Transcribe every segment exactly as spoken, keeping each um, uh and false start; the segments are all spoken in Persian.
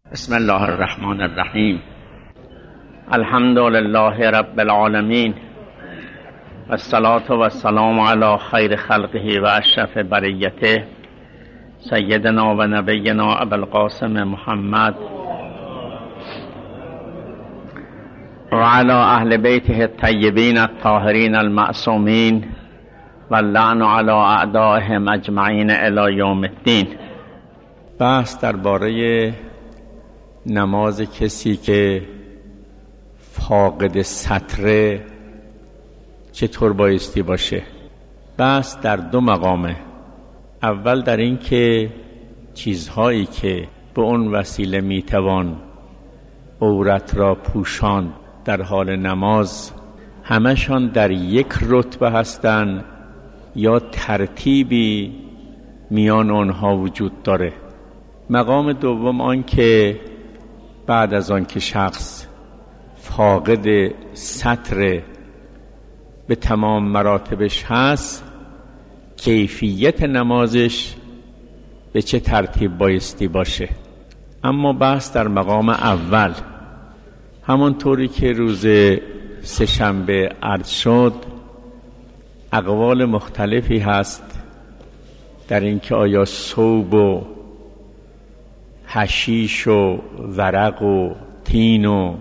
بسم الله الرحمن الرحیم. الحمد لله رب العالمین و الصلاة و السلام علی خیر خلقه و اشرف بریته سیدنا و نبینا ابوالقاسم محمد و علی اهل بیته الطیبین الطاهرین المعصومین و اللعن علی اعدائهم اجمعین الی یوم الدین. بحث درباره نماز کسی که فاقد ستره چطور بایستی باشه. بحث در دو مقامه. اول در این که چیزهایی که به اون وسیله میتوان عورت را پوشاند در حال نماز همشان در یک رتبه هستند یا ترتیبی میان آنها وجود داره. مقام دوم آن که بعد از آن که شخص فاقد ستر به تمام مراتبش هست، کیفیت نمازش به چه ترتیب بایستی باشه. اما بحث در مقام اول، همانطوری که روز سه‌شنبه عرض شد، اقوال مختلفی هست در اینکه آیا ثوب و حشیش و ورق و تین و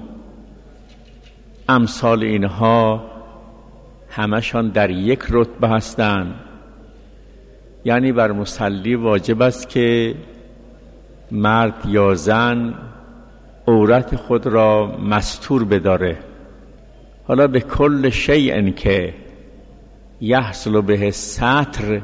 امثال اینها همشان در یک رتبه هستند، یعنی بر مصلی واجب است که مرد یا زن عورت خود را مستور بداره. حالا به کل شیء که یحصل به ستر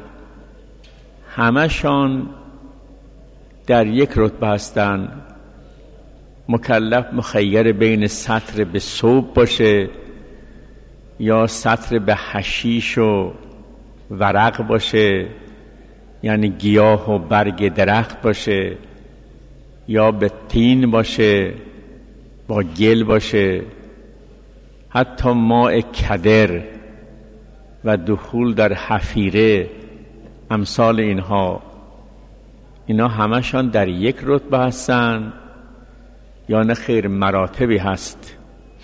همشان در یک رتبه هستند. مکلف مخیر بین ستر به ثوب باشه یا ستر به حشیش و ورق باشه، یعنی گیاه و برگ درخت باشه، یا به تین باشه، با گل باشه، حتی ماء کدر و دخول در حفیره، امثال اینها. اینا همشان در یک رتبه هستن یا نه خیر مراتبی هست.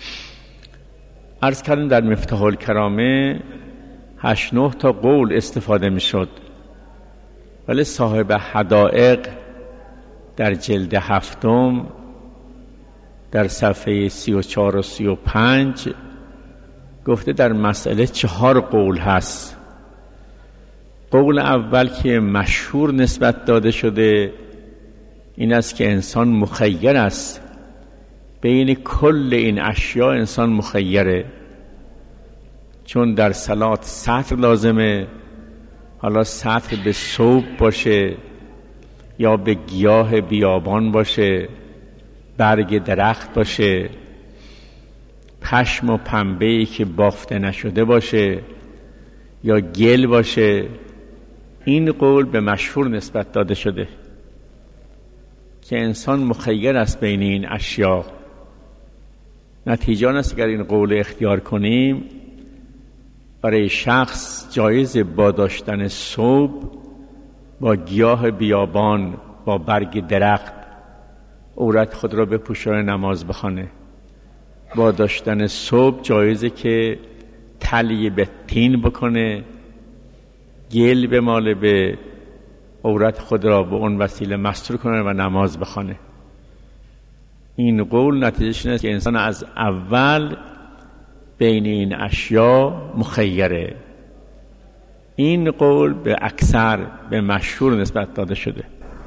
عرض کردیم در مفتاح الکرامه هشت نه تا قول استفاده می شد، ولی صاحب حدائق در جلد هفتم در صفحه سی و چار و سی و پنج گفته در مسئله چهار قول هست. قول اول که مشهور نسبت داده شده این است که انسان مخیر است، بین کل این اشیاء انسان مخیره، چون در صلات ستر لازمه. حالا ستر به ثوب باشه یا به گیاه بیابان باشه، برگ درخت باشه، پشم و پنبه‌ای که بافته نشده باشه یا گل باشه. این قول به مشهور نسبت داده شده که انسان مخیر است بین این اشیاء. نتیجه آن است اگر این قول اختیار کنیم، برای شخص جایز با داشتن ثوب، با گیاه بیابان، با برگ درخت عورت خود را بپوشانه نماز بخوانه. با داشتن ثوب جایزه که تلی به تین بکنه، گل بماله به عورت خود را به اون وسیله مستور کنه و نماز بخوانه. این قول نتیجهش اینه که انسان از اول بین این اشیاء مخیره. این قول به اکثر به مشهور نسبت داده شده.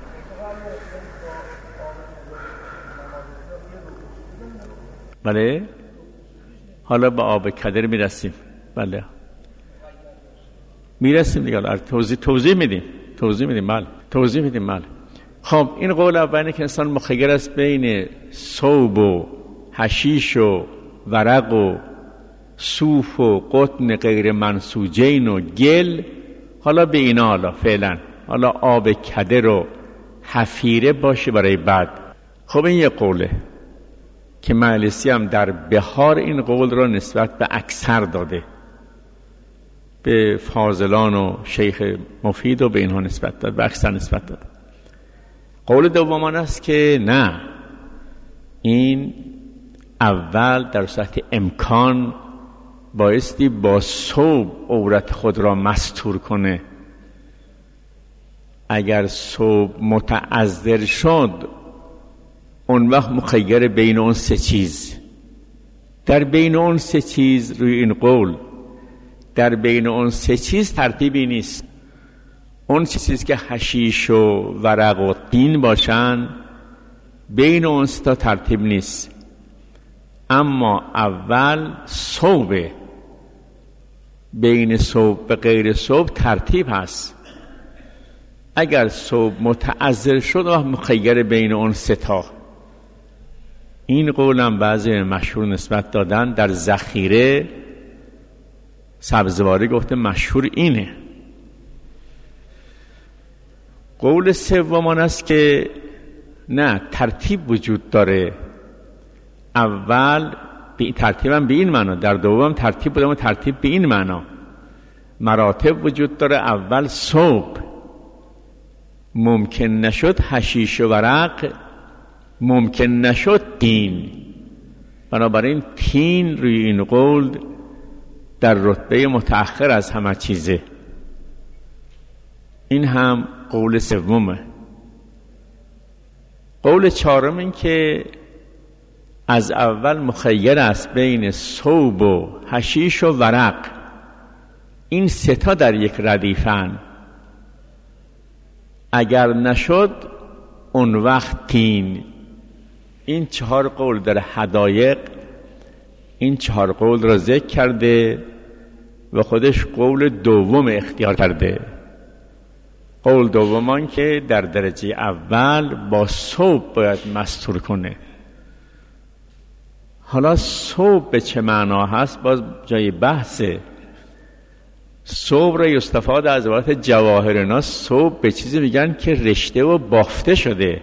بله، حالا به آب کدر میرسیم. بله میرسیم دیگه. حالا توضیح توضیح میدیم توضیح میدیم بله توضیح میدیم بله. خب این قول اولی که انسان مخیر است بین ثوب و حشیش و ورق و صوف و قطن غیر منسوجین و گل، حالا به اینا حالا فعلا حالا آب کدر و حفیره باشه برای بعد. خب این یه قوله که مجلسی هم در بهار این قول را نسبت به اکثر داده، به فاضلان و شیخ مفید و به اینها نسبت داد، به اکثر نسبت داد. قول دوم آن است که نه، این اول در صورت امکان بایستی با ثوب عورت خود را مستور کنه. اگر ثوب متعذر شد اون وقت مخیر بین اون سه چیز. در بین اون سه چیز روی این قول در بین اون سه چیز ترتیبی نیست. اون چیزی که حشیش و ورق و طین باشن بین اون سه تا ترتیب نیست. اما اول ثوب، بین ثوب به غیر ثوب ترتیب هست. اگر ثوب متعذر شد وقت مخیر بین اون سه تا. این قولم بعضی مشهور نسبت دادن. در ذخیره سبزواری گفته مشهور اینه. قول سوم آن است که نه، ترتیب وجود داره. اول به ترتیبم به این معنا، در دوم ترتیب بودم و ترتیب به این معنا. مراتب وجود داره. اول ثوب، ممکن نشد حشیش و ورق، ممکن نشد طین. بنابراین طین روی این قول در رتبه متأخر از همه چیزه. این هم قول سومه. قول چهارم این که از اول مخیر است بین ثوب و حشیش و ورق. این سه تا در یک ردیفن. اگر نشد اون وقت طین. این چهار قول در حدایق این چهار قول را ذکر کرده و خودش قول دوم اختیار کرده. قول دومان که در درجه اول با ثوب باید مستور کنه. حالا ثوب به چه معنا هست باز جای بحثه. ثوب را یستفاد از عبارت جواهرنا. ثوب به چیزی میگن که رشته و بافته شده.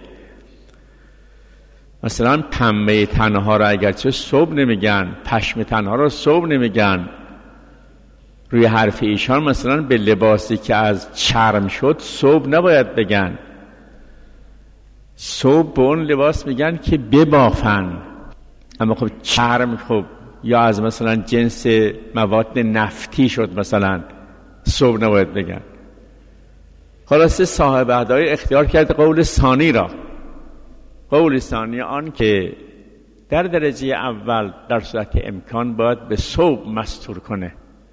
مثلا پنبه تنها را اگرچه ثوب نمیگن، پشم تنها را ثوب نمیگن. روی حرف ایشان مثلا به لباسی که از چرم شد ثوب نباید بگن. ثوب به اون لباس میگن که ببافن. اما خب چرم خب یا از مثلا جنس مواد نفتی شد مثلا ثوب نباید بگن. خلاصه صاحب هدایق اختیار کرد قول ثانی را. قول ثانی آن که در درجه اول در صورت امکان باید به ثوب مستور کنه.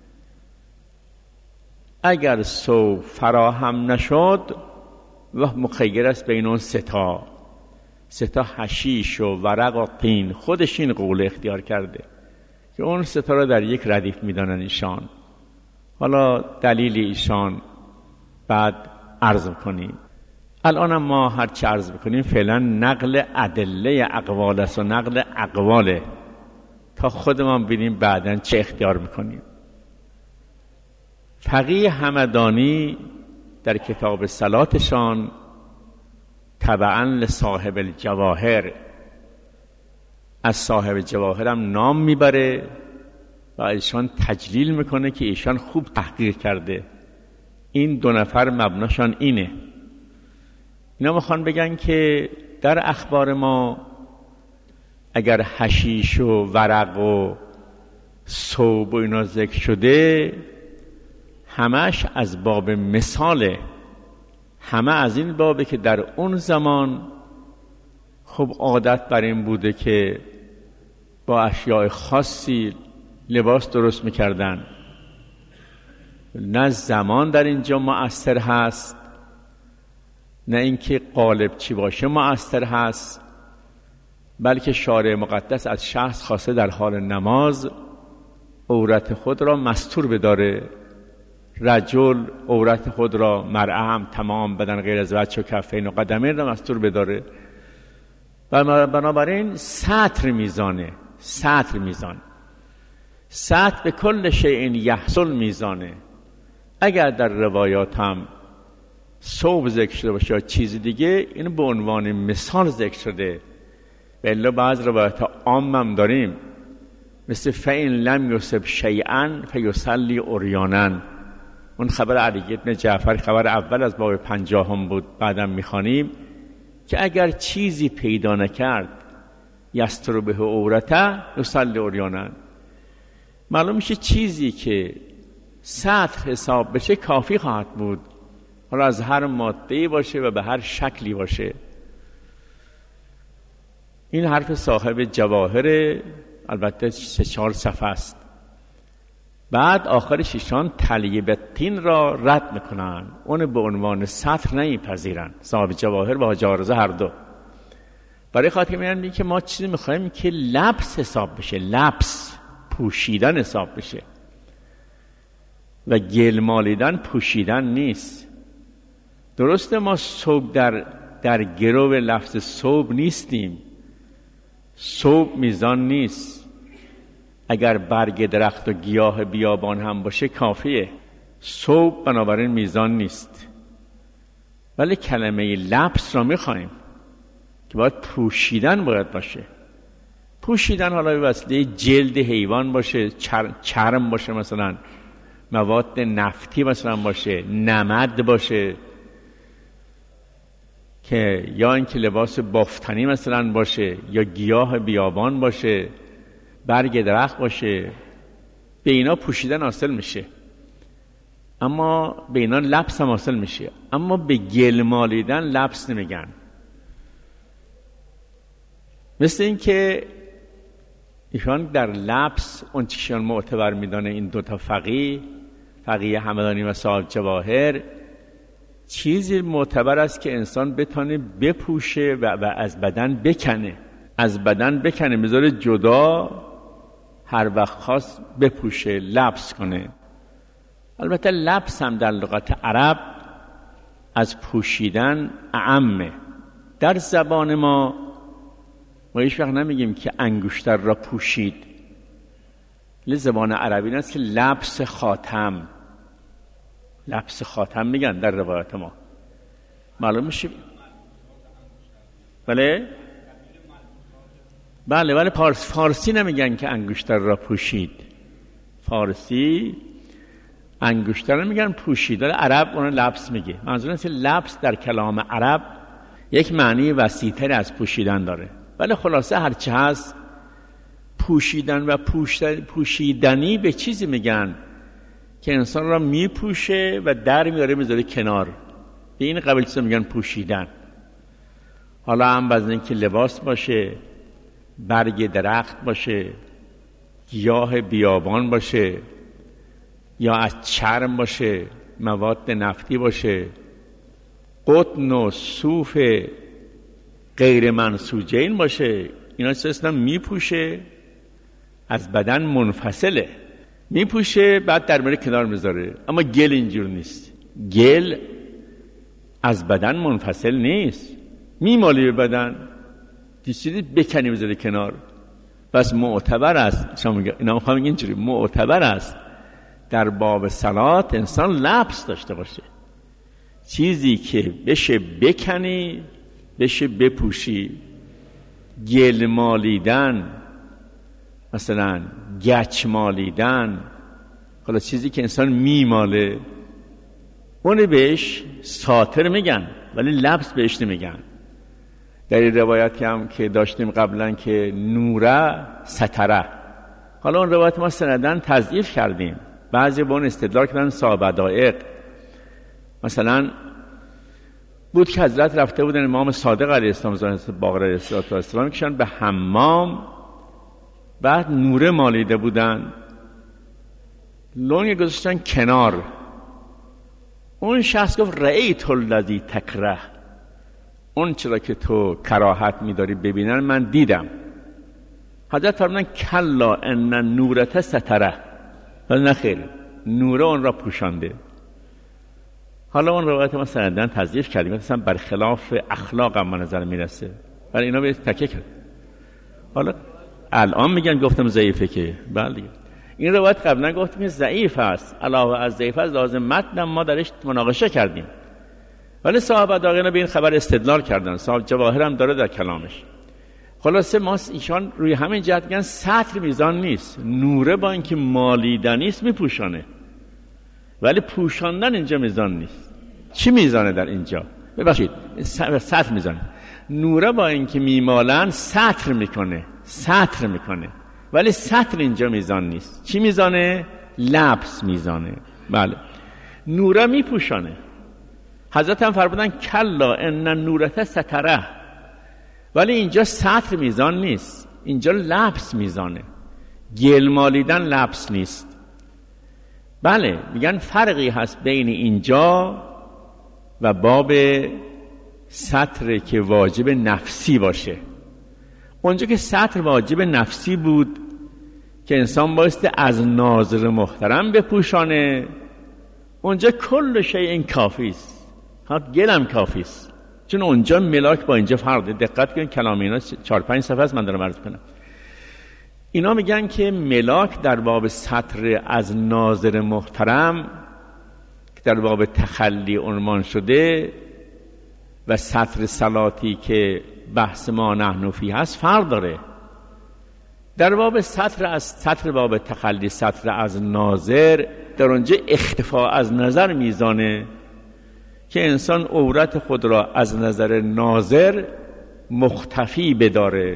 اگر ثوب فراهم نشد وقت مخیر است بین اون سه تا سه تا حشیش و ورق و طین. خودش این قول اختیار کرده که اون سه تا را در یک ردیف میدانن ایشان. حالا دلیل ایشان بعد عرض کنیم. الان ما هر چه عرض بکنیم فعلا نقل ادله اقوال است و نقل اقواله تا خودمان ببینیم بعداً چه اختیار میکنیم. فقیه همدانی در کتاب صلاتشان تبعاً لصاحب الجواهر از صاحب جواهر هم نام میبره و ایشان تجلیل میکنه که ایشان خوب تحقیق کرده. این دو نفر مبناشان اینه. اینا میخوان بگن که در اخبار ما اگر حشیش و ورق و ثوب و اینا ذکر شده همش از باب مثاله. همه از این بابه که در اون زمان خب عادت بر این بوده که با اشیاء خاصی لباس درست میکردن. نه زمان در اینجا مؤثر هست، نه اینکه قالب چی باشه مؤثر هست، بلکه شارع مقدس از شخص خواسته در حال نماز عورت خود را مستور بداره. رجل عورت خود را، مرأة هم تمام بدن غیر از وجه و کفین و قدمین را مستور بداره. بنابراین سطر میزانه. سطر میزان سطر به کل شیء یحصل میزانه. اگر در روایات هم ثوب ذکر شده باشه یا چیز دیگه این به عنوان مثال ذکر شده. به الا بعض روایات عام هم داریم مثل فَإِن لَمْ يُصِبْ شَيْئًا فَيُصَلِّي عُرْيَانًا. اون خبر علی بن جعفر خبر اول از باب پنجاهم بود. بعدم میخوانیم که اگر چیزی پیدا نکرد یستر به عورته یصلی عریانا. معلوم میشه چیزی که سطر حساب بشه کافی خواهد بود، حالا از هر ماده‌ای باشه و به هر شکلی باشه. این حرف صاحب جواهر، البته سه چهار صفحه است. بعد آخرش ایشان تلیبتین را رد میکنن، اون به عنوان سطر نمیپذیرن، صاحب جواهر و حاج عارضه هر دو. برای خاطر میگن که ما چیزی میخوایم که لبس حساب بشه، لبس پوشیدن حساب بشه و گل مالیدن پوشیدن نیست. درسته ما ثوب در در گرو لفظ ثوب نیستیم، ثوب میزان نیست. اگر برگ درخت و گیاه بیابان هم باشه کافیه. ثوب بنابراین میزان نیست، ولی کلمه لبس را میخوایم که باید پوشیدن باید باشه. پوشیدن حالا به وسیله جلد حیوان باشه، چر، چرم باشه، مثلا مواد نفتی مثلا باشه، نمد باشه، که یا اینکه لباس بافتنی مثلا باشه، یا گیاه بیابان باشه، برگ درخت باشه. به اینا پوشیدن حاصل میشه، اما به اینا لبس هم حاصل میشه. اما به گل مالیدن لبس نمیگن. مثل این که ایشان در لبس اون چیشان معتبر میدانه این دوتا فقیه، فقیه همدانی و صاحب جواهر، چیزی معتبر است که انسان بتانه بپوشه و, و از بدن بکنه، از بدن بکنه، بذاره جدا، هر وقت خواست بپوشه، لبس کنه. البته لبس هم در لغت عرب از پوشیدن اعمه. در زبان ما ما هیچ وقت نمیگیم که انگشتر را پوشید. زبان عربی این است که لبس خاتم، لبس خاتم میگن در روایت ما. معلوم میشه. بله بله ولی پارس فارسی نمیگن که انگشتر را پوشید. فارسی انگشتر نمیگن پوشید، ولی عرب اون لبس میگه. منظور اینه که لبس در کلام عرب یک معنی وسیع‌تر از پوشیدن داره. ولی خلاصه هرچه هست، پوشیدن و پوشیدنی به چیزی میگن که انسان را میپوشه و در میاره میذاره کنار. به این قبیل چیزا میگن پوشیدن. حالا هم بعضی اینکه لباس باشه، برگ درخت باشه، گیاه بیابان باشه، یا از چرم باشه، مواد نفتی باشه، قطن و صوف غیر منسوجین باشه، اینا چیزا اصلا میپوشه، از بدن منفصله، میپوشه بعد در میاره کنار میذاره. اما گل اینجور نیست. گل از بدن منفصل نیست، میمالی به بدن، چیزی بکنی بذاره کنار. بس معتبر است، شما میگه اینا میخوام اینجوری معتبر است در باب صلات انسان لبس داشته باشه، چیزی که بشه بکنی بشه بپوشی. گل مالیدن، مثلا گچ مالیدن، حالا چیزی که انسان میماله، اون بهش ساتر میگن ولی لبس بهش نمیگن. در این روایتی هم که داشتیم قبلا که نوره ستره، حالا اون روایت ما سندن تضعیف کردیم، بعضی با اون استدلال کردن صاحب دقایق. مثلا بود که حضرت رفته بودن امام صادق علیه السلام زانست باقر علیه السلام کشن به حمام، بعد نوره مالیده بودن، لونگ گذاشتن کنار. اون شخص گفت رأیت الذی تکره، اون چرا که تو کراهت می‌داری ببینن من دیدم. حضرت فرمودن کلا ان نورت ستره، ولی نخیر، نوره اون را پوشانده. حالا اون روایت ما سندن تضعیف کردیم، مثلا برخلاف اخلاق هم نظر میرسه، ولی اینا به تکیه کرد. حالا الان میگن گفتم ضعیفه که بله دیگه. این روایت قبلا گفتیم که ضعیف است، علاوه از ضعیف است لازم متن ما درش مناقشه کردیم، ولی صاحب داغینا به این خبر استدلال کردن. صاحب جواهر هم داره در کلامش. خلاصه ما ایشان روی همین جهت میگن سطر میزان نیست، نوره با اینکه مالیدنی است میپوشانه، ولی پوشاندن اینجا میزان نیست. چی میزانه در اینجا؟ ببخشید سطر میزانه. نوره با اینکه میمالن سطر میکنه سطر میکنه ولی سطر اینجا میزان نیست. چی میزانه؟ لبس میزانه. بله نوره میپوشانه. حضرت هم فرمودن کلا ان نورته ستره، ولی اینجا سطر میزان نیست، اینجا لبس میزانه. گل مالیدن لبس نیست. بله میگن فرقی هست بین اینجا و باب سطر که واجب نفسی باشه. اونجا که سطر واجب نفسی بود که انسان بایستی از ناظر محترم بپوشانه، اونجا کل شیء این کافی است، حتی گلم کافی است، چون اونجا ملاک با اینجا فرق داره. دقت کنید کلام اینا چهار پنج صفحه است، من دارم عرض کنم. اینا میگن که ملاک در باب سطر از ناظر محترم که در باب تخلی عنوان شده و سطر صلاتی که بحث ما نحن فیه هست فرق داره. در باب سطر از سطر باب تخلی سطر از ناظر، در اونجا اختفا از نظر میزانه که انسان عورت خود را از نظر ناظر مختفی بداره،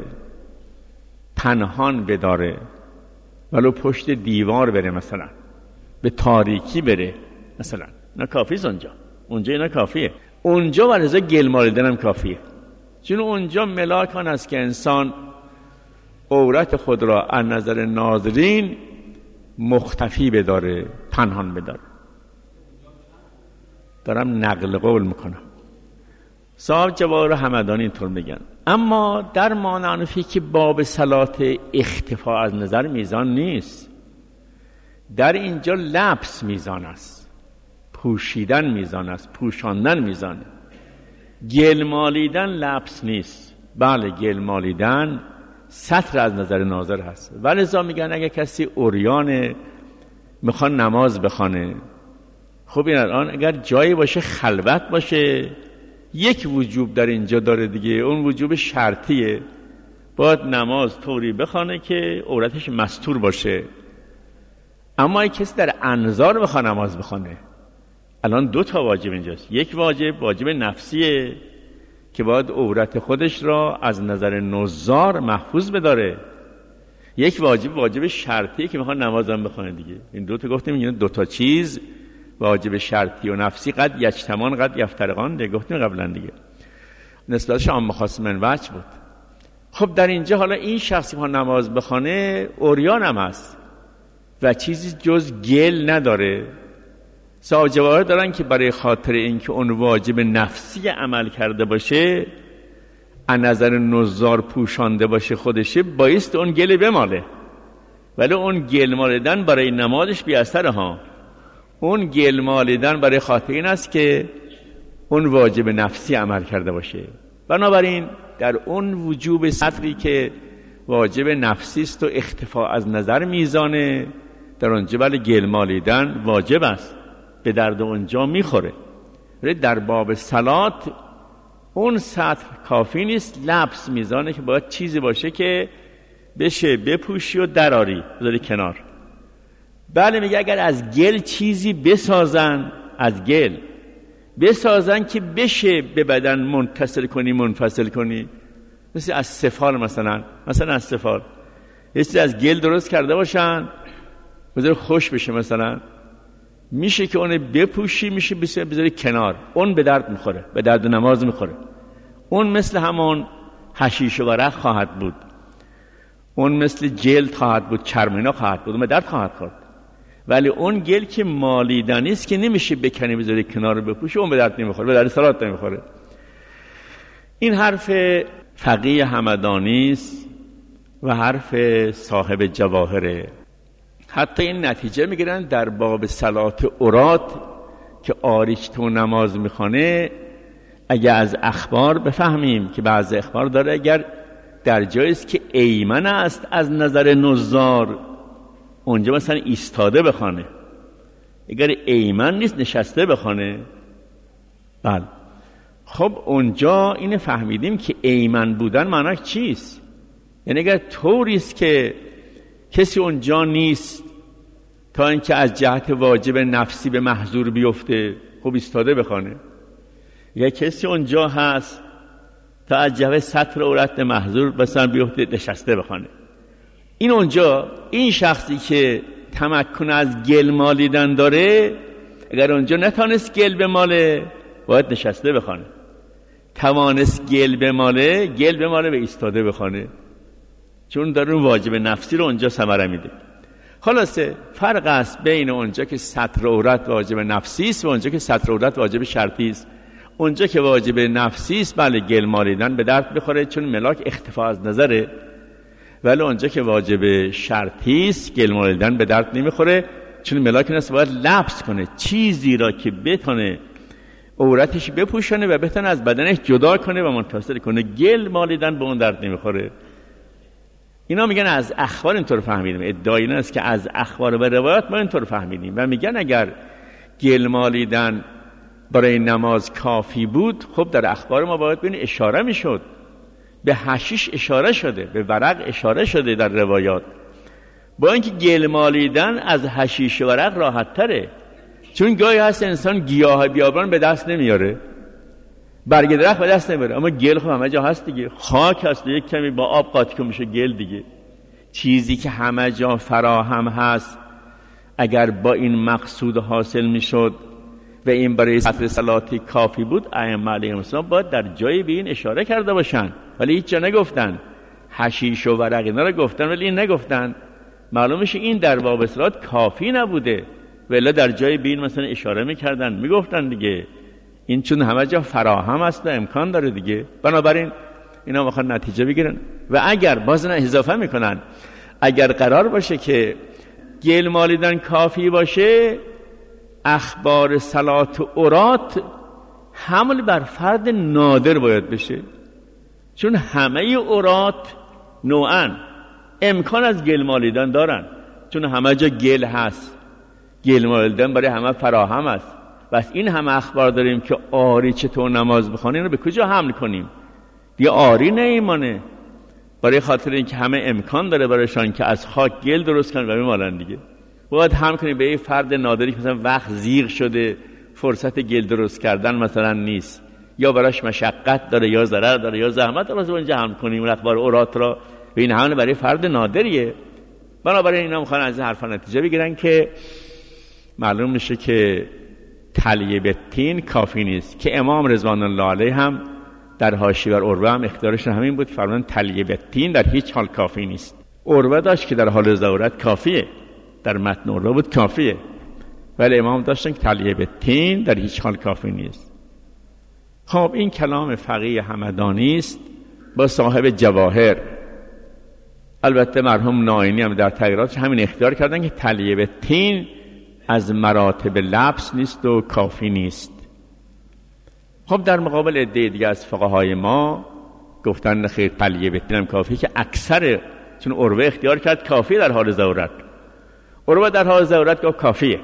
پنهان بداره، ولو پشت دیوار بره، مثلا به تاریکی بره مثلا. نه کافیه اونجا، اونجا اینا کافیه. اونجا ورزه گل مالیدن هم کافیه، چون اونجا ملاکان است که انسان عورت خود را از نظر ناظرین مختفی بداره، پنهان بداره. دارم نقل قول میکنم. صاحب جواهر همدانی اینطور میگن. اما در مانعنفی که باب صلات اختفا از نظر میزان نیست، در اینجا لبس میزان است، پوشیدن میزان است، پوشاندن میزانه. گل مالیدن لبس نیست. بله گل مالیدن سطر از نظر ناظر هست. ولذا میگن اگه کسی عریانه میخوان نماز بخونه، خب این الان اگر جایی باشه خلوت باشه، یک وجوب در اینجا داره دیگه، اون وجوب شرطیه، باید نماز طوری بخونه که عورتش مستور باشه. اما اگه کسی در انظار بخواد نماز بخونه، الان دو تا واجب اینجاست. یک واجب واجب نفسیه که باید عورت خودش را از نظر نظار محفوظ بداره. یک واجب واجب شرطیه که میخواد نمازم بخونه دیگه. این دو تا گفتیم، این دو تا چیز واجب شرطی و نفسی قد یجتمان قد یفترقان دیگه گفتیم قبلا دیگه، نسبتش عام خاص من وجه بود. خب در اینجا حالا این شخصی که نماز بخونه عریان هم هست و چیزی جز گل نداره. صاحب جواهر دارن که برای خاطر اینکه اون واجب نفسی عمل کرده باشه، از نظر نظار پوشانده باشه خودشه، بایست اون گل بماله، ولی اون گل مالیدن برای نمازش بی اثره ها. اون گل مالیدن برای خاطر این است که اون واجب نفسی عمل کرده باشه. بنابراین در اون وجوب سطری که واجب نفسی است و اختفا از نظر میزانه، در اونجا ولی گل مالیدن واجب است، به درد اونجا میخوره. ولی در باب صلات اون سطر کافی نیست، لبس میزانه که باید چیزی باشه که بشه بپوشی و دراری بذاری کنار. بله میگه اگر از گل چیزی بسازن، از گل بسازن که بشه به بدن منتصل کنی منفصل کنی، مثل از سفال مثلا مثلا از سفال یه از گل درست کرده باشن بذاری خوش بشه، مثلا میشه که اون بپوشی، میشه بذاری کنار، اون به درد میخوره، به درد نماز میخوره. اون مثل همون حشیش و ورق خواهد بود، اون مثل جلد خواهد بود، چرمینا خواهد بود، اون به درد خواهد خورد. ولی اون گل که مالیدنی است که نمیشه بکنی بذاری کنار بپوشی، اون به درد نمیخوره، به درد صلات نمیخوره. این حرف فقیه همدانی است و حرف صاحب جواهره. حتی این نتیجه میگیرن در باب صلات عورات که آریچتو نماز میخونه، اگر از اخبار بفهمیم که بعض اخبار داره اگر در جایی است که ایمن است از نظر نظار، اونجا مثلا ایستاده بخونه، اگر ایمن نیست نشسته بخونه. بله خب اونجا اینو فهمیدیم که ایمن بودن معناش چیست. یعنی اگر طوری است که کسی اونجا نیست تا اینکه از جهت واجب نفسی به محظور بیفته، خب ایستاده بخونه. یا کسی اونجا هست تا از جهت سطر عورت محظور مثلا بیفته نشسته بخونه. این اونجا این شخصی که تمکن از گل مالیدن داره، اگر اونجا نتانست گل بماله باید نشسته بخونه، توانست گل بماله گل بماله به ایستاده بخونه، چون داره اون واجب نفسی رو اونجا ثمره میده. خلاصه فرق است بین اونجا که سطر عورت واجب نفسی است و اونجا که سطر عورت واجب شرطی است. اونجا که واجب نفسی است بله گل مالیدن به درد بخوره چون ملاک اختفا از نظره، ولی اونجا که واجب شرطی است گل مالیدن به درد نمیخوره چون ملاک نست باید لبس کنه چیزی را که بتونه عورتش بپوشانه و بتونه از بدنش جدا کنه و منفصل کنه. گل مالیدن به اون درد نمیخوره. اینا میگن از اخبار اینطور فهمیدیم، ادعای این است که از اخبار و روایات ما اینطور فهمیدیم و میگن اگر گل مالیدن برای نماز کافی بود، خب در اخبار ما باید ببین اشاره میشد، به حشیش اشاره شده، به ورق اشاره شده در روایات، با اینکه گل مالیدن از حشیش و ورق راحت تره، چون گاهی هست انسان گیاه بیابان به دست نمیاره، برگ درخت به دست نمیاره، اما گل خب همه جا هست دیگه، خاک هست یک کمی با آب قاطی کنه میشه گل دیگه. چیزی که همه جا فراهم هست اگر با این مقصود حاصل میشد و این برای سطر صلاتی کافی بود، ائمه علیهم السلام باید در جای به این اشاره کرده باشن، ولی هیچ جا نگفتن. حشیش و ورق اینا رو گفتن ولی این نگفتن. معلوم میشه این در باب صلات کافی نبوده، ولی در جای به این مثلا اشاره میکردن میگفتن دیگه. این چون همه جا فراهم است و امکان داره دیگه، بنابراین اینا میخوان نتیجه بگیرن. و اگر باز نه اضافه میکنن اگر قرار باشه که گل مالیدن کافی باشه، اخبار صلات و عورات حمل بر فرد نادر باید بشه، چون همه عورات نوعاً امکان از گل مالیدن دارن، چون همه جا گل هست، گل مالیدن برای همه فراهم است. بس این همه اخبار داریم که آری چطور نماز بخونه، اینو به کجا حمل کنیم؟ دیگه آری نیمانه، برای خاطر اینکه همه امکان داره برایشان که از خاک گل درست کنن و بمالن دیگه. باید حمل کنیم به این فرد نادری که مثلا وقت زیغ شده، فرصت گل درست کردن مثلا نیست، یا براش مشقت داره یا ضرر داره یا زحمت داره، واسه اینجا حمل کنیم اخبار عورات را به این حمل برای فرد نادریه. بنابراین اینا میخوان از این حرفا نتیجه بگیرن که معلوم میشه که تلیه به تین کافی نیست، که امام رضوان الله علیه هم در حاشیه بر عروه هم اختیارش همین بود، فرمودن تلیه به تین در هیچ حال کافی نیست. عروه داشت که در حال ضرورت کافیه، در متن عروه بود کافیه، ولی امام داشتن که تلیه به تین در هیچ حال کافی نیست. خب این کلام فقیه همدانی است با صاحب جواهر. البته مرحوم نائینی هم در تغییراتش همین اختیار کردن که تلیه به تین از مراتب لبس نیست و کافی نیست. خب در مقابل عده دیگه از فقهای ما گفتن خیر تلیه به تین هم کافی، که اکثر چون عروه اختیار کرد کافی در حال ضرورت، عروه در حال ضرورت گفت کافیه.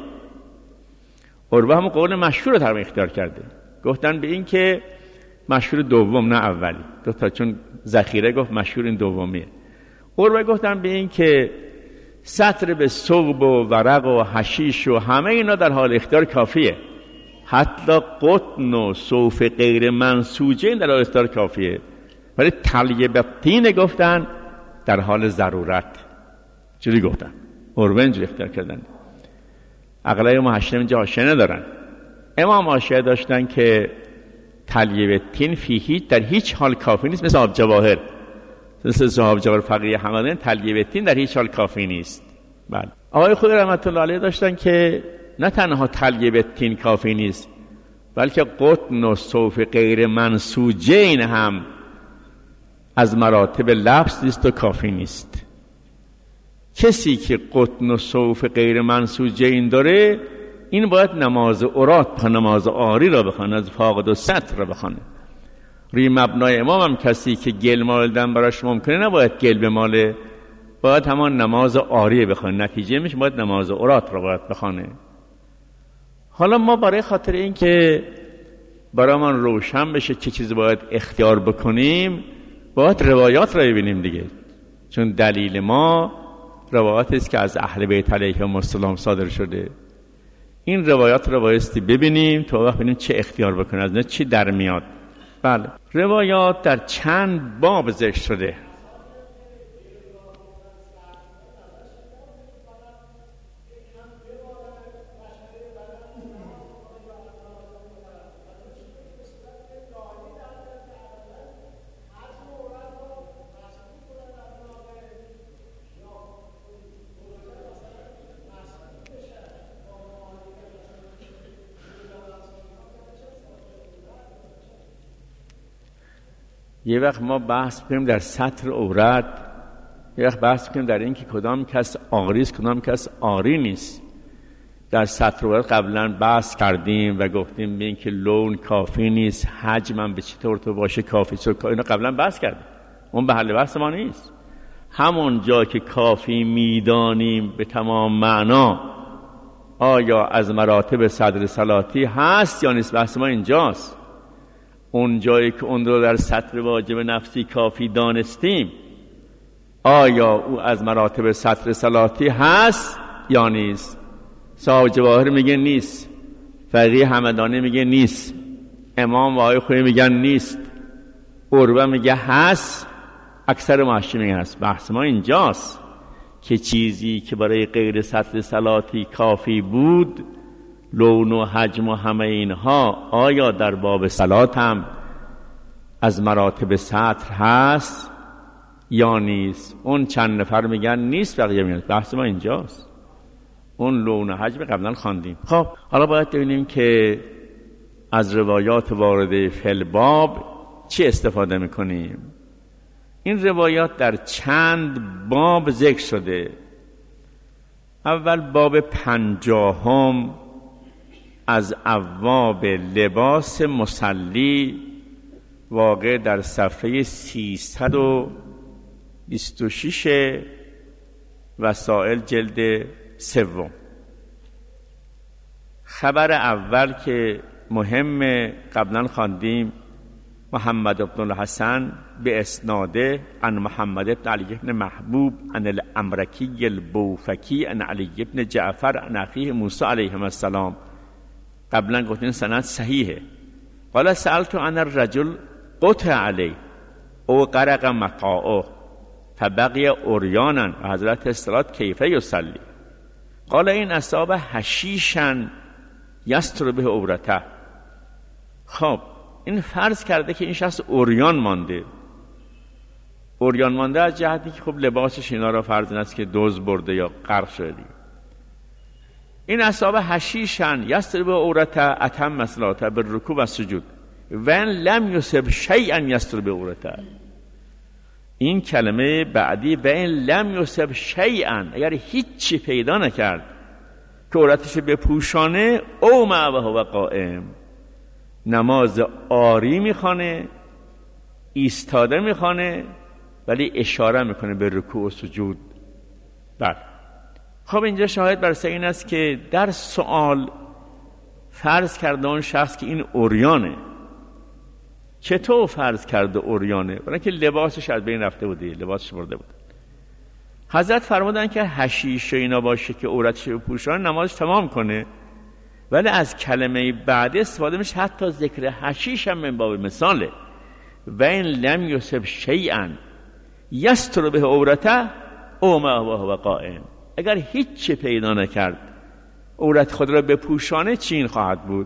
عروه هم قول مشهور رو تقریبا اختیار کرده، گفتن به این که مشهور دوم نه اولی، دو تا چون ذخیره گفت مشهور این دومیه. عروه گفتن به این که سطر به ثوب و ورق و حشیش و همه اینا در حال اختیار کافیه، حتی قطن و صوف غیر منسوجه این در حال اختیار کافیه، ولی تلیه به تین گفتن در حال ضرورت. چجوری گفتن؟ عروه اینجوری اختیار کردن. اغلب محشم اینجا حاشیه ندارن. امام حاشیه داشتن که تلیه به تین فی هیچ در هیچ حال کافی نیست، مثل صاحب جواهر، مثل صاحب جواهر فقیه همدان تلیه به تین در هیچ حال کافی نیست. بله. آقای خود رحمت الله علیه داشتن که نه تنها تلیه به تین کافی نیست، بلکه قطن و صوف غیر منسوجه این هم از مراتب لبس نیست و کافی نیست. کسی که قطن و صوف غیر منسوجه این داره، این باید نماز عورات، نماز عاری را بخونه، از فاقد و ستر را بخونه. روی مبنای امام هم کسی که گل مالیدن براش ممکنه نباید گل بماله، باید همان نماز عاری بخونه، نتیجه میشه باید نماز عورات را باید بخونه. حالا ما برای خاطر این که برای من روشن بشه چه چیزی باید اختیار بکنیم، باید روایات را ببینیم دیگه، چون دلیل ما روایات است که از اهل بیت علیهم السلام صادر شده. این روایات رو بایستی ببینیم تا وقت ببینیم چه اختیار بکنیم، از نه چی در میاد. بله، روایات در چند باب ذکر شده. یه وقت ما بحث کنیم در سطر عورت، یه وقت بحث کنیم در این که کدام کس عاری است کدام کس عاری نیست. در سطر عورت قبلا بحث کردیم و گفتیم به این که لون کافی نیست، حجم هم به چطور تو باشه کافی است. اینو قبلا بحث کردیم، اون به حل بحث ما نیست. همون جا که کافی میدانیم به تمام معنا آیا از مراتب صدر صلاتی هست یا نیست، بحث ما اینجاست. اون جایی که اون رو در سطر واجب نفسی کافی دانستیم آیا او از مراتب سطر صلاتی هست یا نیست؟ صاحب جواهر میگه نیست، فقیه همدانی میگه نیست، امام و آقای خویی میگن نیست، عروه میگه هست، اکثر محشی میگه هست. بحث ما اینجاست که چیزی که برای غیر سطر صلاتی کافی بود، لون و حجم و همه اینها، آیا در باب صلات هم از مراتب سطر هست یا نیست؟ اون چند نفر میگن نیست، بقیه میگن. بحث ما اینجاست. اون لون و حجم قبلا خواندیم. خب حالا باید ببینیم که از روایات وارده فی الباب چی استفاده میکنیم. این روایات در چند باب ذکر شده. اول باب پنجاهم از ابواب لباس مصلی، واقع در صفحه سیصد و بیست و شش وسائل جلد سوم. خبر اول که مهمه قبلا خواندیم، محمد بن الحسن به اسناده عن محمد بن علی بن محبوب عن الامرکی البوفکی عن علی بن جعفر عن اخیه موسی علیه السلام. قبلا گفتین سند صحیحه. قال سألت عن الرجل قطع علی او غرق متاعه فبقی عریانا و حضرت الصلاة کیف یصلی. قال این اصاب حشیشا یستر به عورته. خب این فرض کرده که این شخص عریان مانده. عریان مانده از جهتی که خب لباسش اینا را فرض است که دزد برده یا غرق شده. این اصاب حشیشن یستر به عورته اتم صلاته بالرکوع و سجود و ان لم یصب شیئا یستر به عورته. این کلمه بعدی و ان لم یصب شیئا، اگر هیچی پیدا نکرد که عورتش بپوشانه، او معه و قائم، نماز عاری میخوانه، ایستاده میخوانه، ولی اشاره میکنه به رکوع و سجود. بله. خب اینجا شاهد بر این است که در سوال فرض کرده اون شخص که این عریانه. چطور فرض کرده عریانه؟ برای که لباسش از بین رفته بوده، لباسش برده بود. حضرت فرمودن که حشیش اینا باشه که عورتش بپوشانه، نمازش تمام کنه. ولی از کلمه بعد استفاده میشه حتی ذکر حشیش هم من باب مثاله. و این لم یصب شیئا یستر به عورته او معه و قائم. اگر هیچ پیدا نکرد عورت خود را بپوشانه، چین خواهد بود؟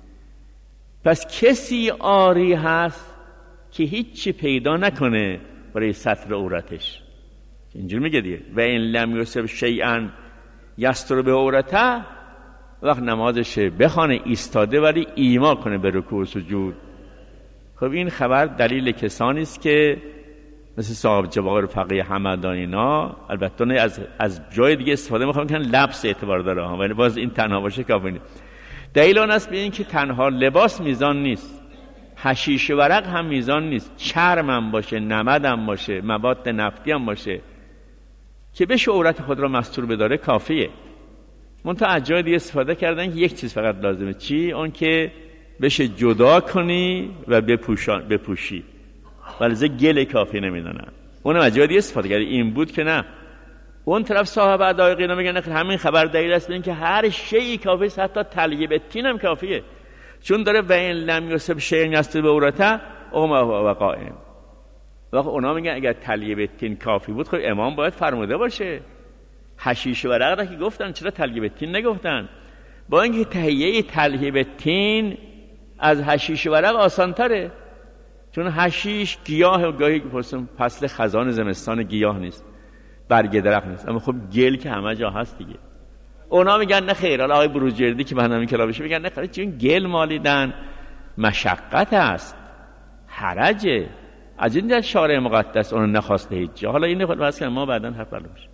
پس کسی عاری هست که هیچ پیدا نکنه برای ستر عورتش. اینجور میگه دیگه و این لم یصب شیئا یستر به عورته، وقت نمازش بخوانه ایستاده ولی ایما کنه به رکوع و سجود. خب این خبر دلیل کسانی است که مثل صاحب جواهر فقیه همدانی اینا، البته از از جای دیگه استفاده میخوام که لبس اعتبار داره ها، ولی باز این تنها باشه کافی نیست. دلیل اون است به این که تنها لباس میزان نیست، حشیش ورق هم میزان نیست، چرم هم باشه، نمد هم باشه، مواد نفتی هم باشه که بشه عورت خود را مستور بداره کافیه. منتها از جای دیگه استفاده کردن که یک چیز فقط لازمه، چی؟ اون که بشه جدا کنی و بپوشان بپوشی، ولی ز گل کافی نمیدونن. اونم از جای دیگه استفاده کرد. این بود که نه. اون طرف صاحب ادایق اینا میگن همین خبر دلیل است ببین که هر شیء کافی است، حتی تلیه تین هم کافیه. چون داره و این لم یصب شیء یستر به عورته، قام و قائم. وقت اونا میگن اگر تلیه به تین کافی بود، خب امام باید فرموده باشه. حشیش و ورق را که گفتن، چرا تلیه به تین نگفتن؟ با اینکه تهیه تلیه به تین از حشیش و ورق آسان تره، چون حشیش گیاه و گاهی پرسم فصل خزان زمستان گیاه نیست، برگ درخت نیست، اما خب گل که همه جا هست دیگه. اونا میگن نه خیر. حالا آقای بروجردی که بهنامی کلابشه میگن نه خیر، چون گل مالیدن مشقت است، حرجه، از این در شارع مقدس اون نخواسته هیچ جا. حالا این خود واسه ما بعداً حرف بلو میشه.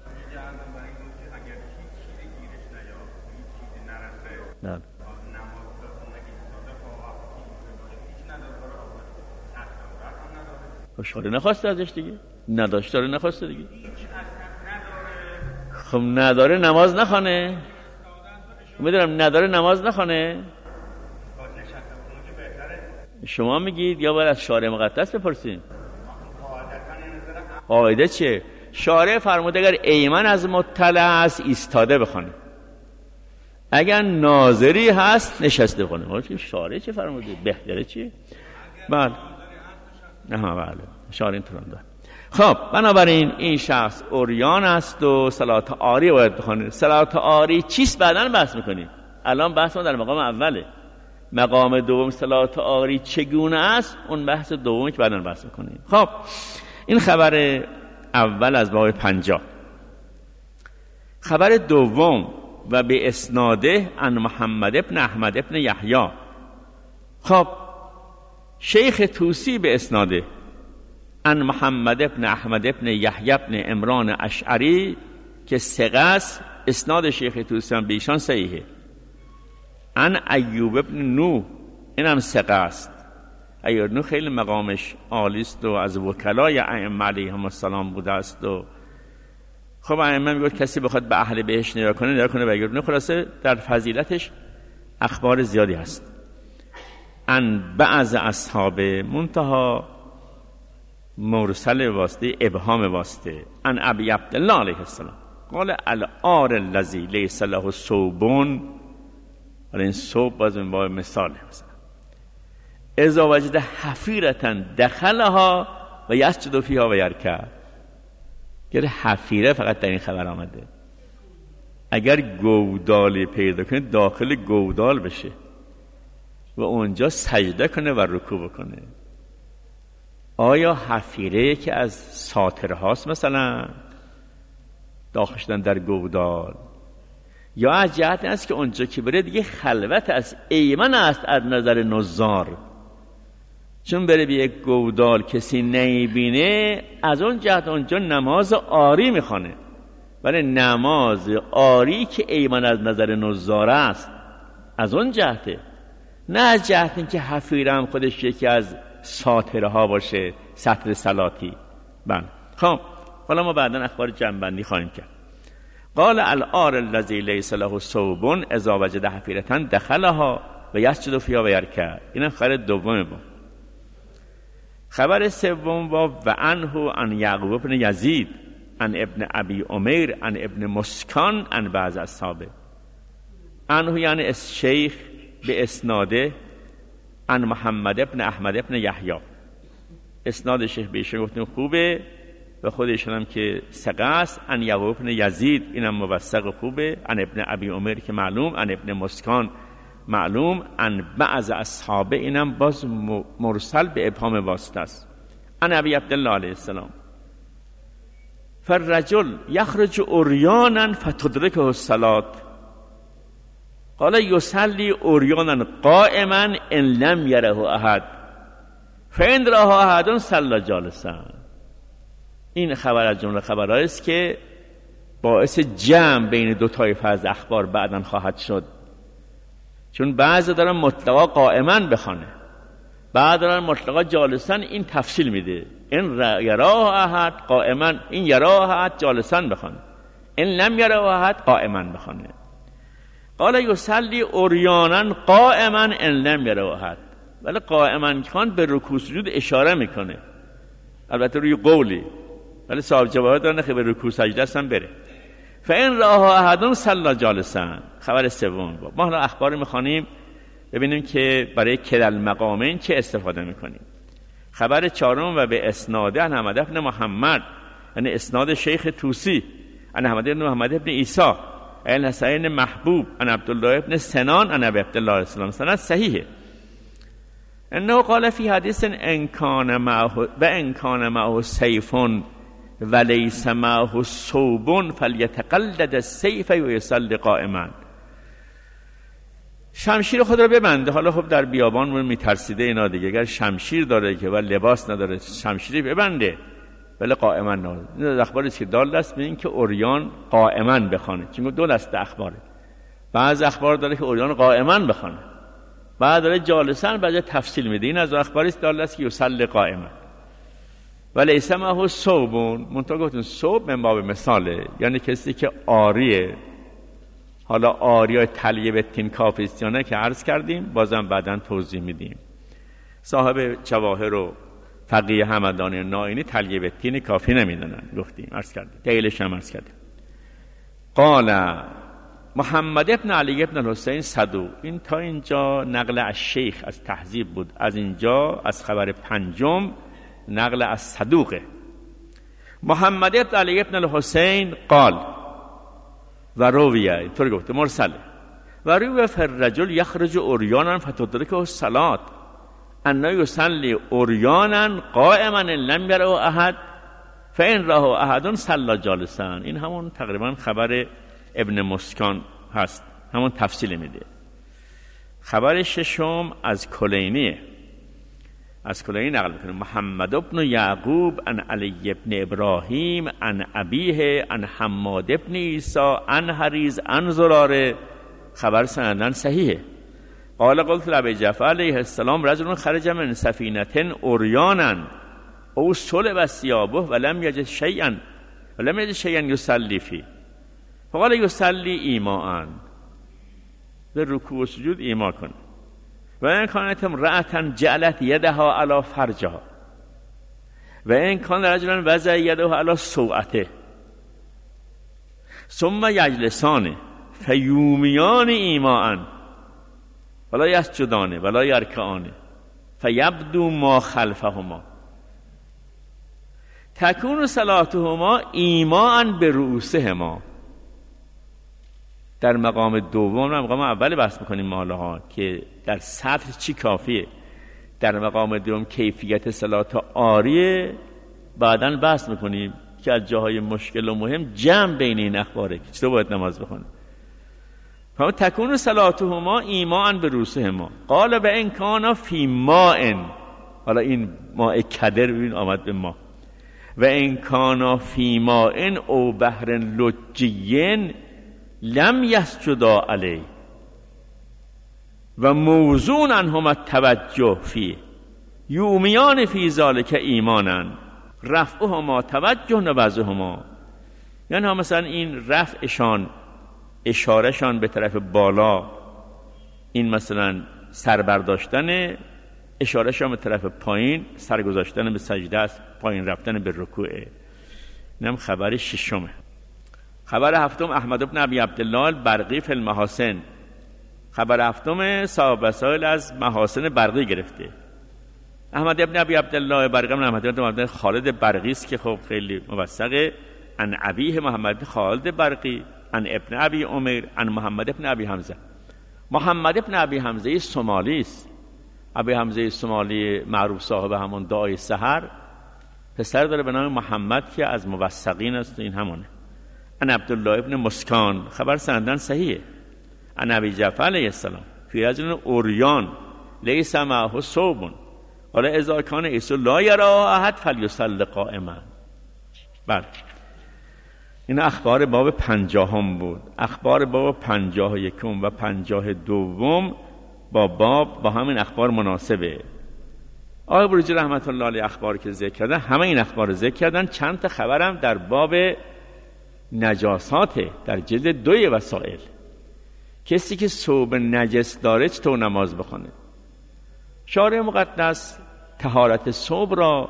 نه شارع نخواسته ازش دیگه، نداشت داره نخواسته دیگه. خب نداره نماز نخونه، میدونم نداره نماز نخونه. شما میگید یا باید از شارع مقدس بپرسید؟ قاعده چیه؟ شارع فرموده اگر ایمن از مطلع است ایستاده بخونه، اگر ناظری هست نشسته بخونه. ما چه شارع چه فرموده؟ بهتره چیه؟ بله نه بله شارع اینطور داره. خب بنابراین این شخص عریان است و صلات عاری باید بخونه. صلات عاری چیست بعداً بحث میکنیم. الان بحث ما در مقام اوله. مقام دوم صلات عاری چگونه است، اون بحث دومی که بعداً بحث میکنیم. خب این خبر اول از باب پنجاه. خبر دوم و به اسناده عن محمد ابن احمد ابن یحیی. خب شیخ توسی به اسناده عن محمد ابن احمد ابن یحیی ابن عمران اشعری که ثقه است، اسناد شیخ توسی هم به ایشان صحیحه. عن ایوب ابن نوح، اینم ثقه است. ایوب نوح خیلی مقامش عالی است و از وکلای ائمه علیهم السلام بوده است و خب ائمه میگه کسی بخواد به اهل بهشت نگاه کنه نگاه کنه به ایوب نوح. خلاصه در فضیلتش اخبار زیادی هست. عن بعض اصحاب منتها مرسل واسطه ابهام واسطه. عن ابی عبدالله علیه السلام قال العار الذی لیس له ثوبون. حالا این ثوب باز من باب مثاله، مثلا اذا وجد حفیرة دخلها و یسجد فیها و یرکع. گره حفیره فقط در این خبر آمده، اگر گودالی پیدا کنه داخل گودال بشه و اونجا سجده کنه و رکوع بکنه. آیا حفیره که از ساترهاست مثلا داخل شدن در گودال، یا از جهت است که اونجا که بره دیگه خلوت است، ایمن است از نظر نظار، چون بره به یک گودال کسی نمیبینه، از اون جهت اونجا نماز آری میخوانه. ولی نماز آری که ایمن از نظر نظار است از اون جهته، نه از جهت این که حفیره هم خودش یکی از ساتره ها باشه، سطر صلاتی. بله خب حالا ما بعدا اخبار جنبندی خواهیم کرد. قال العار الذی لیس له ثوب اذا وجد حفیرة دخلها و یسجد فیها و یرکع. این خبر دوم با. خبر سوم با و عنه عن یعقوب بن یزید عن ابن ابی عمیر عن ابن مسکان عن بعض اصحاب. عنه یعنی اس شیخ به اسناده عن محمد ابن احمد ابن یحیی. اسناد شیخ به ایشون گفتیم خوبه و خودشون هم که ثقه است. عن یعقوب بن یزید اینم موثق خوبه. عن ابن ابی عمیر که معلوم. عن ابن مسکان معلوم. عن بعض اصحاب اینم باز مرسل به ابهام واسطه است. عن ابی عبدالله علیه السلام فالرجل یخرج عریانا فتدرکه الصلاة قال یصلی عریانا قائما ان لم یره احد فان راه احد صلی جالسا. این خبر از جمله خبرهایی است که باعث جمع بین دو طایفه از اخبار بعداً خواهد شد، چون بعضی دارن مطلقا قائما بخونه، بعضی دارن مطلقا جالسن. این تفصیل میده این یراه احد قائما، این یراه احد جالسن بخونه، این لم یره احد قائما بخونه. قال یصلی عریانا قائما ان لم یره احد. ولی قائما کان به رکوع سجود اشاره میکنه، البته روی قولی، ولی صاحب جواهر داره که به رکوع سجده هستن بره. فان راه احد صلی جالسا. خبر سوم ما حالا اخبار میخوانیم ببینیم که برای کلال مقامین چه استفاده میکنیم. خبر چهارم و به اسناده عن احمد بن محمد، یعنی اسناد شیخ توسی، عن احمد بن محمد بن عیسی عن حسین محبوب عن عبدالله بن سنان عن ابی عبدالله السلام، سند صحیحه. انه قال فی حدیث ان کان معه و ان کان معه سیف و لیس معه ثوب فلیتقلد السیف و یصلی قائما. شمشیر خود را ببنده. حالا خب در بیابان میترسیده اینا دیگه، اگر شمشیر داره که و لباس نداره شمشیری ببنده، ولی قائما نه. این اخباری که دال است به این که اوریان قائما بخونه، چون دو دست اخباره. بعض اخبار داره که اوریان قائما بخونه، بعد داره جالسن، بعد تفصیل میده. این از اخباری است دال است که یصلی قائما. ولی لیس معه ثوب، منتها گفتن ثوب من باب مثاله، یعنی کسی که عاریه. حالا آریای تلیه به تین کافیستیانه که عرض کردیم، بازم بعداً توضیح میدیم. صاحب جواهر و فقیه همدانی نائینی تلیه به تین کافی نمیدونن، گفتیم عرض کردیم، دلیلش هم عرض کردیم. قال محمد ابن علی ابن الحسین صدوق. این تا اینجا نقل از شیخ از تهذیب بود، از اینجا از خبر پنجم نقل از صدوقه. محمد ابن علی ابن الحسین قال و رویه، اینطور گفته مرسله، و رویه فررجل یخرج اوریانا فتدرکه الصلاة انه یصلی اوریانا قائما لم یره احد فان راه احد صلی جالسا. این همون تقریبا خبر ابن مسکان هست، همون تفصیل میده. خبر ششم از کلینیه، از کلینی نقل میکنه. محمد ابن یعقوب عن علی ابن ابراهیم عن ابیه عن حماد ابن عیسی عن حریز عن زراره. خبر سندن صحیحه. قال قلت لابی جعفر علیه السلام رجل خرج من سفینه اوریانا او صلب ثیابه ولم یجد شیئا ولم یجد شیئا یصلی فیه فقال یصلی ایماء، به رکوع و سجود ایما کنه. و این کانت امرأة جعلت یدها علی فرجها و این کان رجلا وضع یدها علی سوعته ثم یجلسان فیومیان ایماء ولا یسجدان ولا یرکعان فیبدو ما خلفهما تکون صلاتهما ایماء به رؤوسهما. در مقام دوم، در مقام اول بحث میکنیم مالا ها که در سطر چی کافیه، در مقام دوم کیفیت صلات عاریه، بعداً بحث میکنیم که از جاهای مشکل و مهم جمع بین این اخباره که چطور باید نماز بخونه. فهم تکون صلاتهما ایماء به رؤوسهما. قال به ان کان فی ماء، حالا این ماء کدر ببین آمد به ما، و ان کان فی ماء او بحر لجی لم یسجدا علی و موزون عنهما التوجه فی یومیان فی ذالک ایمانا رفعهما توجه نبذهما. یعنی مثلا این رفعشان، اشارهشان به طرف بالا، این مثلا سر برداشتن، اشارهشان به طرف پایین، سر گذاشتن به سجده است، پایین رفتن به رکوعه. اینم خبر ششمه. خبر هفتم احمد بن ابی عبدالله البرقی فی المحاسن. خبر هفتم صاحب وسائل از محاسن برقی گرفته. احمد بن ابی عبدالله برقی من احمد بن عبدالله خالد برقی است که خب خیلی موثقه. عن ابیه محمد خالد برقی عن ابن ابی عمر عن محمد ابن ابی حمزه. محمد ابن ابی حمزه سومالی است. ابی حمزه سومالی معروف صاحب همون دعای سحر، پسر داره به نام محمد که از موثقین است. این همونه. عن عبدالله ابن مسکان. خبر سندن صحیحه. عن ابی جعفر علیه السلام فی رجل اوریان لیس معه ثوب قال اذا کان عیسی لا یری احد فلیصلی قائما. بله، این اخبار باب پنجاهم بود. اخبار باب پنجاه و یکم و پنجاه دوم با باب با همین اخبار مناسبه. آقای بروجی رحمت الله علیه اخبار که ذکر کردن، همه این اخبار ذکر کردن. چند تا خبرم در باب نجاسات در جلد دوی وسائل. کسی که ثوب نجس داره چطور نماز بخونه؟ شارع مقدس طهارت ثوب را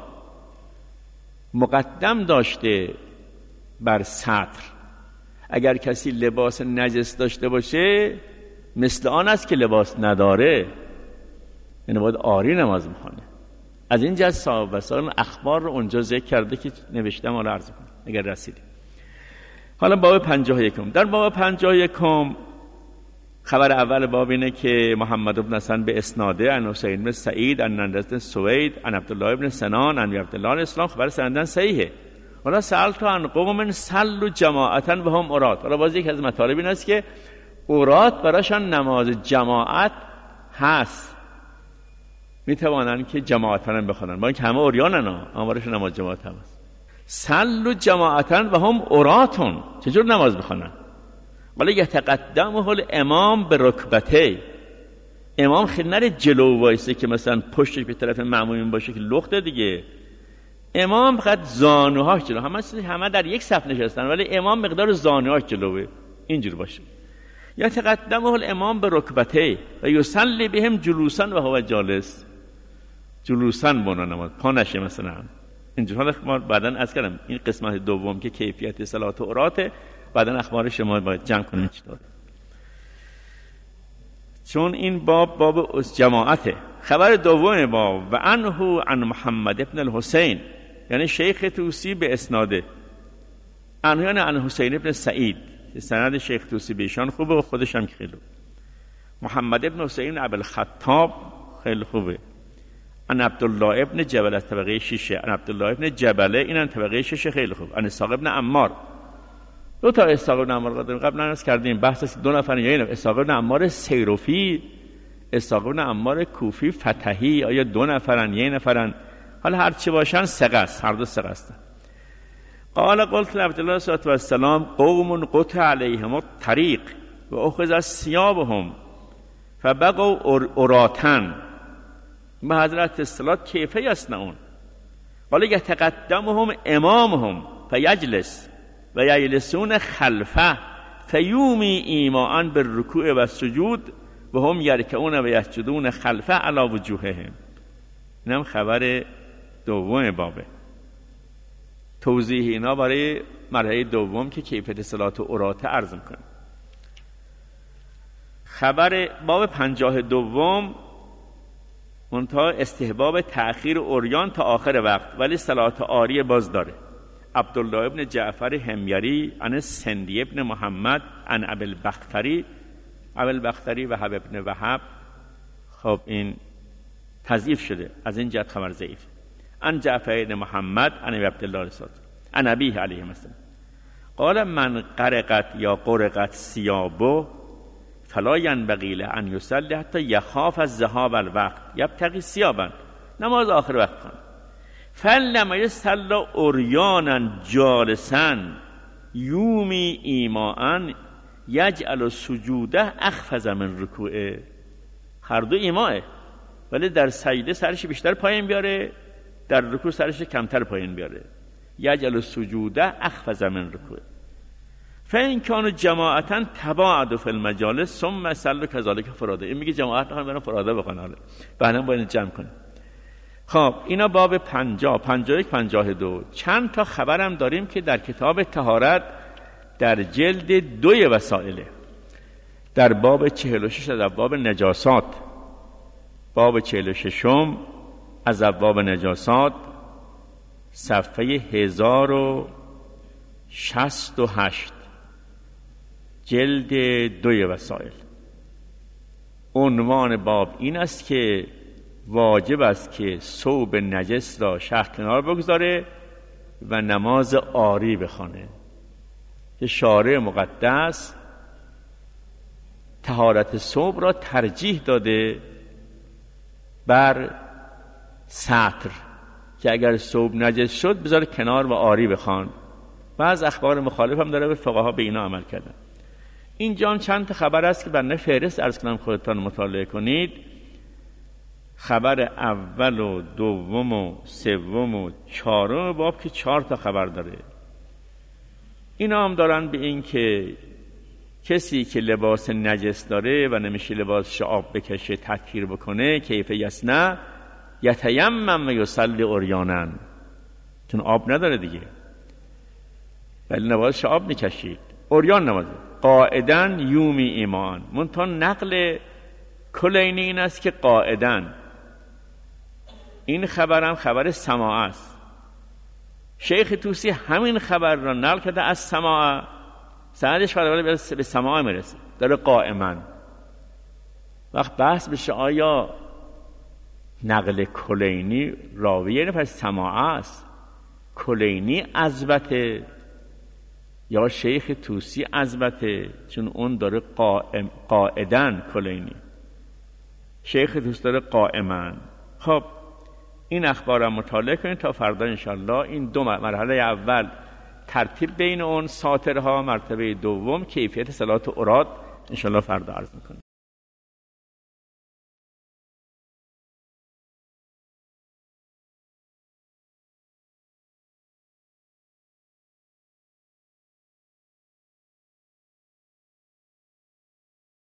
مقدم داشته بر سطر. اگر کسی لباس نجس داشته باشه مثل آن است که لباس نداره، یعنی باید عاری نماز میخونه. از این جهت صاحب وسائل اخبار رو اونجا ذکر کرده که نوشتم، حالا عرض کنم اگر رسیدیم. حالا باب پنجاه و یکم. در باب پنجاه و یکم خبر اول باب اینه که محمد بن حسن به اسناده عن حسین بن سعید عن نندرت بن سوید عن عبدالله بن سنان عن عبدالله الاسلام خبر سندن صحیحه. حالا سألت عن قوم صلوا جماعتا و هم عرات. حالا باز یک از مطالب این است که عرات براشان نماز جماعت هست، میتوانن که جماعتا بخونن، با اینکه همه عریانن اما براشون نماز جماعت هست. صلوا جماعتا و هم عراتون، چجور نماز بخونن؟ ولی یتقدمه الامام به رکبته، امام خیلی نره جلو وایسه که مثلا پشتش به طرف مأمومین باشه که لخته دیگه. امام فقط زانوهاش جلو، همه همه در یک صف نشستن ولی امام مقدار زانوهاش جلوه، اینجور باشه. یتقدمه الامام به رکبته و یصلی بهم جلوسا و هو جالس، جلوسا بنا نماز، پا نشه مثلا اینجور. حالا ما بعداً از کردم این قسمت دوم که کیفیت صلات و عراته، بعداً اخبار شما باید جمع کنیم چطوره، چون این باب باب جماعته. خبر دوم باب و عنه عن محمد ابن الحسین، یعنی شیخ توسی به اسناده، عنه یعنی عن حسین ابن سعید، سند شیخ توسی به ایشان خوبه و خودش هم خیلی. محمد ابن حسین ابو الخطاب خیلی خوبه. عن عبدالله ابن جبل از طبقه شیشه، عن عبدالله ابن جبله اینم طبقه شیشه خیلی خوب. عن اسحاق ابن عمار، دو تا اسحاق ابن عمار قبلا عرض کردیم، بحث دو نفر، یعنی اسحاق ابن عمار سیروفی، اسحاق ابن عمار کوفی فتحی، آیا دو نفرن یک نفرن؟ حالا هر چی باشن ثقه است، هر دو ثقه هستن. قال قلت لعبدالله صلی الله علیه و سلام قوم قطع علیهم الطریق و اخذ ثیابهم فبقوا عراتن. به حضرت الصلاة کیفه یصنعون؟ قال یتقدمهم امامهم فیجلس و یجلسون خلفه فیومی ایماء بالرکوع و سجود و هم یرکعون و یسجدون خلفه علی وجوههم. اینم خبر دوم بابه، توضیح اینا برای مرحله دوم که کیفیت صلات و عرات عرض میکنه. خبر باب پنجاه دوم منتها استحباب تأخیر عریان تا آخر وقت، ولی صلات عاریه باز داره. عبدالله ابن جعفر حمیری عن سندی ابن محمد عن ابی البختری، ابی البختری وهب ابن وهب، خب این تضعیف شده، از این جهت خبر ضعیف. عن جعفر ابن محمد عن ابی عبدالله رسول عن ابیه علیه السلام قال من قرقت یا قرقت ثیابه فلا ینبغی له ان یصلی حتی یخاف از ذهاب الوقت یبتغی ثیابا، نماز آخر وقت کن. فلم یصلی عریانا جالسا یومی ایماء یجعل سجوده اخفض من رکوعه. هر دو ایماءه، ولی در سجده سرش بیشتر پایین بیاره، در رکوع سرش کمتر پایین بیاره. یجعل سجوده اخفض من رکوعه. فین کانوا جماعتا تباعدوا فی المجالس ثم صلوا كذلك فرادا. این میگه جماعت هم برن فرادا بخونن، حالا بعدا باید جمع کنیم. خب اینا باب پنجاه، پنجاه و یک، پنجاه و دو. چند تا خبرم داریم که در کتاب طهارت در جلد دوی وسائله، در باب چهل و شش از ابواب نجاسات، باب چهل و ششم از ابواب نجاسات، صفحه هزار و شصت و هشت، جلد دوی وسائل. عنوان باب این است که واجب است که ثوب نجس را شخص کنار بگذاره و نماز عاری بخوانه، که شارع مقدس طهارت ثوب را ترجیح داده بر سطر، که اگر ثوب نجس شد بذار کنار و عاری بخوان. بعض اخبار مخالف هم داره، به فقها به اینا عمل کردن. اینجا چند تا خبر است که بنده فهرست عرض کنم خودتان مطالعه کنید. خبر اول و دوم و سوم و چهارم باب که چهار تا خبر داره. اینا هم دارن به این که کسی که لباس نجس داره و نمیشه لباسش آب بکشه تطهیر بکنه، کیف یصنع یتیمم و یصلی عریانا، چون آب نداره دیگه، ولی لباسش آب میکشید عریان نمازه. قاعدن یومی ایمان، منتها نقل کلینی این است که قاعدن این خبرم خبر سماع است. شیخ طوسی همین خبر را نقل کرده از سماع، سندش خبر به سماع میرسه، داره قائما. وقت بحث بشه آیا نقل کلینی راویه نه پس سماع است، کلینی اثبته یا شیخ طوسی اثبته؟ چون اون داره قائم قاعدن کلینی، شیخ طوسی داره قائما. خب این اخبارم مطالعه کنید تا فردا انشالله این دو مرحله اول ترتیب بین اون ساترها، مرتبه دوم کیفیت صلات اوراد، انشالله فردا عرض میکنم.